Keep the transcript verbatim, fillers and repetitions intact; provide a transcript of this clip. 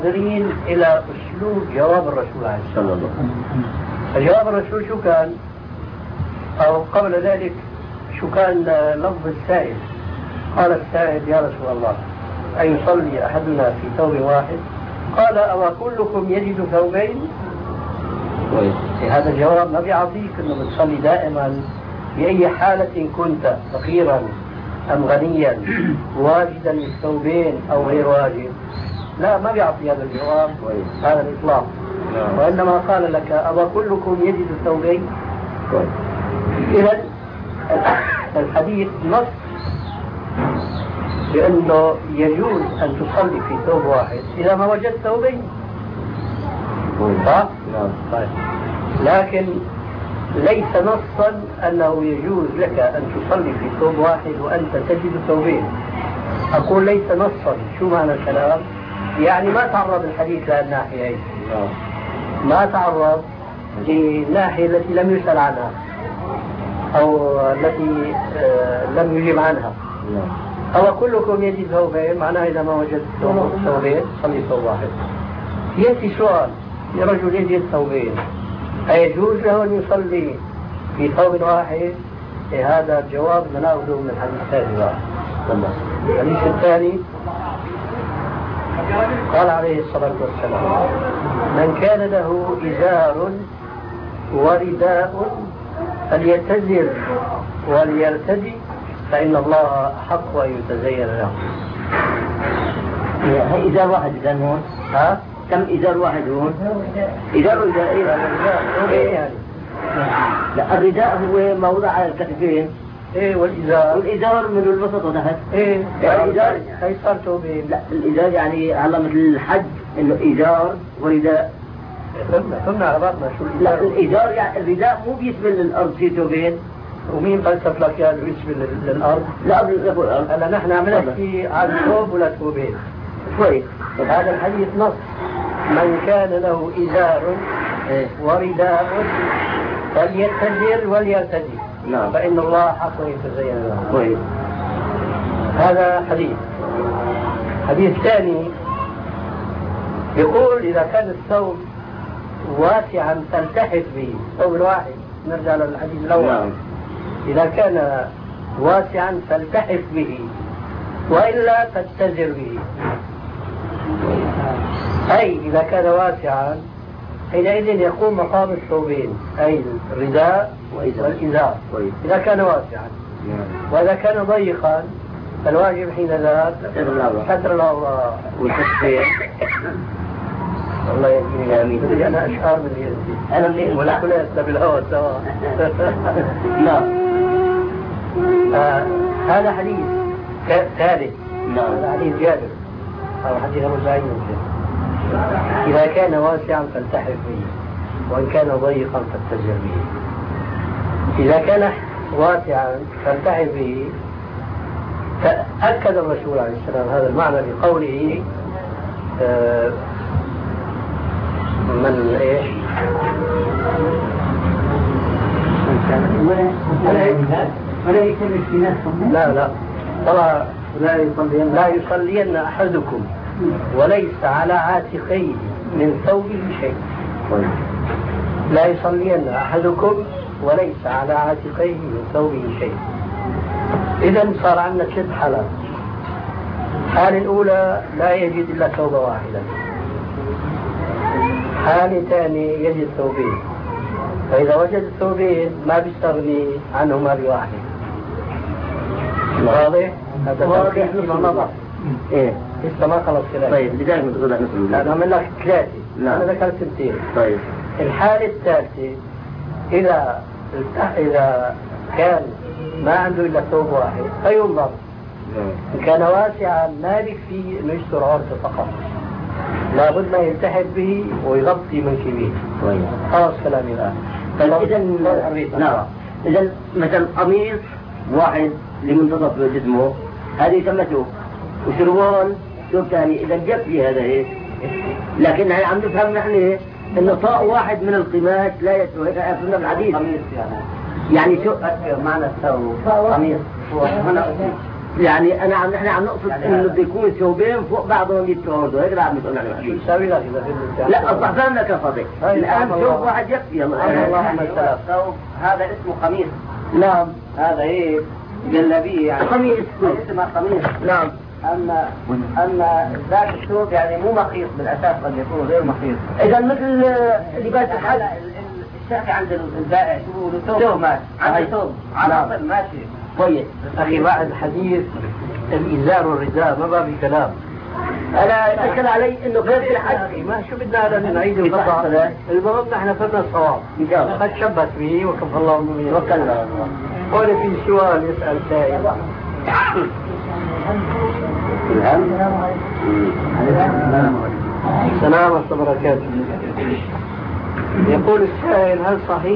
ناظرين إلى أسلوب جواب الرسول عليه الصلاة والسلام. فجواب الرسول شو كان؟ أو قبل ذلك شو كان لفظ السائل؟ قال السائل: يا رسول الله، أيصلي أحدنا في ثوب واحد؟ قال: أو كلكم يجد ثوبين؟ هذا الجواب ما بيعطيك أنه بتصلي دائما بأي حالة كنت، فقيرا أم غنيا، واجدا للثوبين أو غير واجد. لا، ما بيعطي هذا الجواب هذا الإطلاق، وإنما قال لك: أو كلكم يجد ثوبين؟ إذا الحديث نص بأنه يجوز أن تصلي في ثوب واحد إذا ما وجدت ثوبين، صح؟ طيب. لكن ليس نصا أنه يجوز لك أن تصلي في ثوب واحد وأنت تجد ثوبين. أقول ليس نصا، شو معنى الكلام؟ يعني ما تعرض الحديث للناحية، ما تعرض للناحية التي لم يسأل عنها أو التي لم يجب عنها. أو كلكم يجد ثوبين معناه إذا ما وجدت ثوبين صلي ثوب واحد. يأتي سؤال: رجل يجد ثوبين، أيجوز له أن يصلي في ثوب واحد؟ هذا الجواب نأخذه من الحديث الثاني. الحديث الثاني قال عليه الصلاة والسلام: من كان له إزار ورداء فليتزر وليرتدي فإن الله أحق أن يتزين له. هي إزار واحد إذا هون؟ ها؟ كم إزار واحد هون؟ إزار ورداء إيه يعني؟ لا، الرداء هو موضع على الكتفين. ايه، والإزار والإزار من الوسط وتحت. ايه يعني الإزار هي صار ثوبين. لا، الإزار يعني هلا مثل الحج إنه إزار ورداء. فهمنا فهمنا على بعضنا شو الإزار. لا، الإزار يعني الرداء مو بيسبل للأرض في ثوبين. ومين فلسف لك يعني يسبل للأرض؟ لا، بيسبل للأرض. هلا نحن عم نحكي عن ثوب ولا ثوبين. كويس. هذا الحديث نص: من كان له إزار ورداء فليتزر وليرتدي نعم. فإن الله حق يتزين له. كويس. هذا حديث. حديث ثاني يقول: إذا كان الثوب واسعا تلتحف به، ثوب واحد، نرجع للحديث الأول. نعم. إذا كان واسعا فالتحف به وإلا تتزر به. أي إذا كان واسعا حينئذ يقوم مقام الثوبين، أي الرداء والإزار إذا كان واسعا. وإذا كان ضيقا فالواجب حينذاك ستر العورة والكفين. الله يهديني آمين. أنا أشعر من يدي أنا من ولا كلنا بالهواء سوا. نعم. آه هذا حديث ثالث. نعم. هذا حديث جابر أو حديث أبو سعيد. إذا كان واسعا فالتحف به وإن كان ضيقا فاتزر به. إذا كان واسعا فالتحف به، فأكد الرسول عليه السلام هذا المعنى بقوله: آه من ايش؟ ولا يكلف في نفسه. لا لا طبعا لا يصلين لا يصلين أحدكم وليس على عاتقيه من ثوبه شيء. لا يصلين أحدكم وليس على عاتقيه من ثوبه شيء. إذن صار عندنا ست حالات. الحالة الأولى لا يجد إلا ثوب واحدا. حالة ثانية يجد ثوبين، فإذا وجد ثوبين ما بيستغني عنهما بواحد. واضح؟ هذا واضح فيما مضى. إيه لسه ما خلص كلام. طيب بداية من تقول نسأل. أنا أعمل لك ثلاثة. نعم. أنا ذكرت اثنين. طيب. الحالة الثالثة إذا إذا كان ما عنده إلا ثوب واحد فينظر. إن كان واسعا ما يكفي إنه يستر عورته فقط، لابد ما يلتحق به ويغطي منكبيه. خلاص كلامي الآن. إذا نعم. إذا مثلا قميص واحد لمنتصف جسمه هذه يسمى وشروال ثوب ثاني. إذا جاب في هذا إيه، لكن عم نفهم نحن إنه طاء واحد من القماش لا يسوى. هيك أفهمنا بالحديث. قميص يعني يعني شو معنى الثوب قميص. هنا يعني انا عم نحن عم نقصد يعني انه بده يكون ثوبين فوق بعضهم يتعرضوا، هيك بعد بتقول عليه شو يساوي لك اذا في لا الضعفان لك يا فضيل الان ثوب واحد يكفي. الله ثوب هذا اسمه قميص. نعم هذا ايه جلابيه يعني قميص اسمه قميص. نعم اما اما ذاك الثوب يعني مو مخيط بالاساس، قد يكون غير مخيط. اذا مثل لباس الحج الشافعي عند البائع شو بيقولوا ثوب ماشي، عنده ثوب على طول ماشي كويس. اخي بعد الحديث الازار والرداء ما بقى في كلام. انا اشكل علي انه غير في الحج ما شو بدنا هذا نعيد القطع. المهم نحن فهمنا الصواب ان شاء الله. قد شبت به وكفى الله المؤمنين. وكلنا قول في سؤال يسال سائل. السلام ورحمة الله وبركاته. يقول السائل هل صحيح